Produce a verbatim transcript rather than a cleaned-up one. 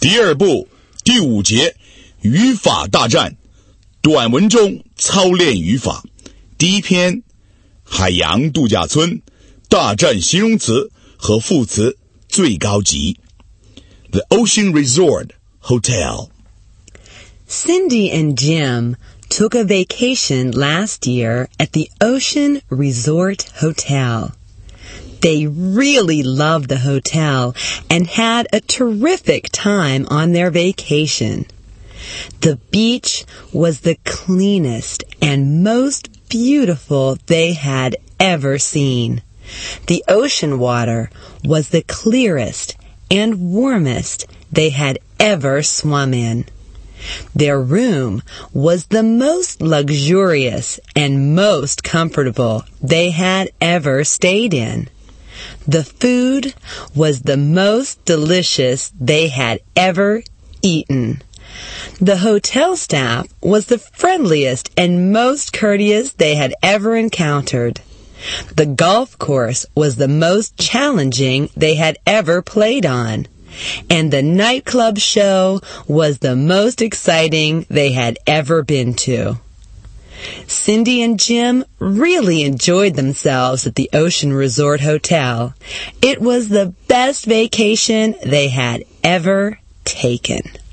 第二部第五节语法大战，短文中操练语法。第一篇海洋度假村，大战形容词和副词最高级。 The Ocean Resort Hotel. Cindy and Jim took a vacation last year at the Ocean Resort Hotel. They really loved the hotel and had a terrific time on their vacation. The beach was the cleanest and most beautiful they had ever seen. The ocean water was the clearest and warmest they had ever swum in. Their room was the most luxurious and most comfortable they had ever stayed in. The food was the most delicious they had ever eaten. The hotel staff was the friendliest and most courteous they had ever encountered. The golf course was the most challenging they had ever played on. And the nightclub show was the most exciting they had ever been to. Cindy and Jim really enjoyed themselves at the Ocean Resort Hotel. It was the best vacation they had ever taken.